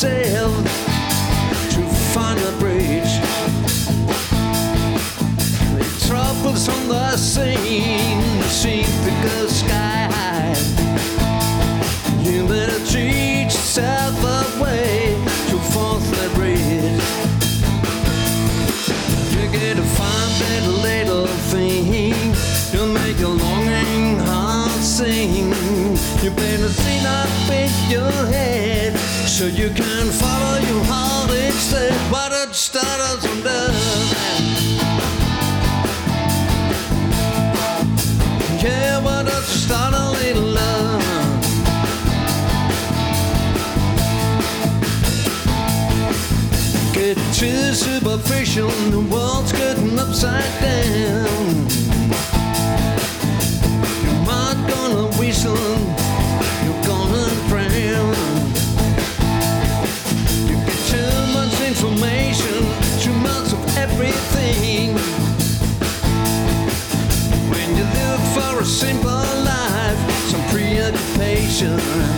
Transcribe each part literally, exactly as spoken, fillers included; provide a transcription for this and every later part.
yourself to find a bridge. The troubles on the scene seem to go sky high. You better teach yourself a way to force that bridge. You gotta find that little thing to make a longing heart sing. You better sing up in your head so you can follow your heart instead. Why don't you start on some love? Yeah, why don't you start a little love? Get too superficial, the world's getting upside down. You're not gonna whistle, you're gonna drown. You get too much information, too much of everything. When you look for a simple life, some preoccupation,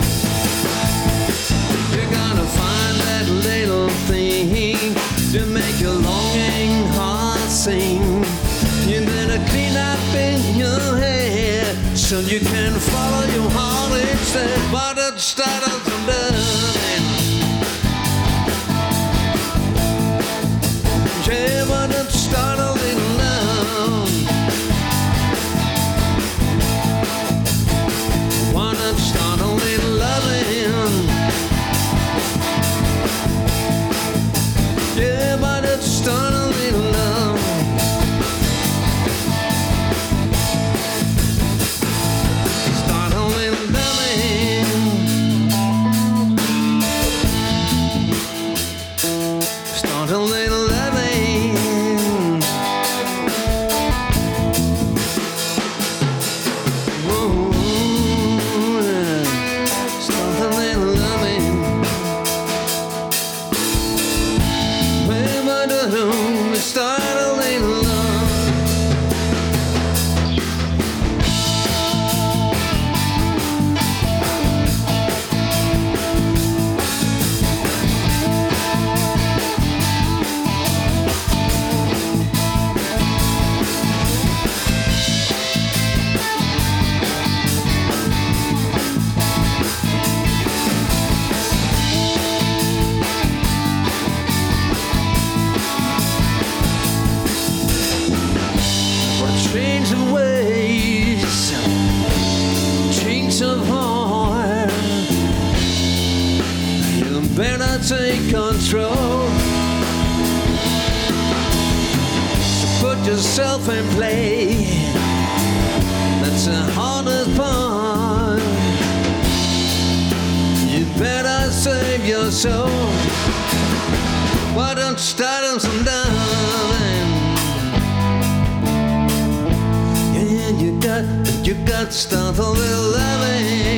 you're gonna find that little thing to make your longing heart sing. You better clean up in your head so you can follow your heart instead. Why don't you start on some loving? Yeah, why don't you start a little love? Why don't you start a little loving? Yeah, why don't you start a little love? Start a little loving. Start a little loving. Whoa, start a little loving. Start a little love. Change of ways, change of heart. You better take control. Put yourself in play. That's the hardest part. You better save your soul. Why don't you start on some loving? You got, you got to start a little loving.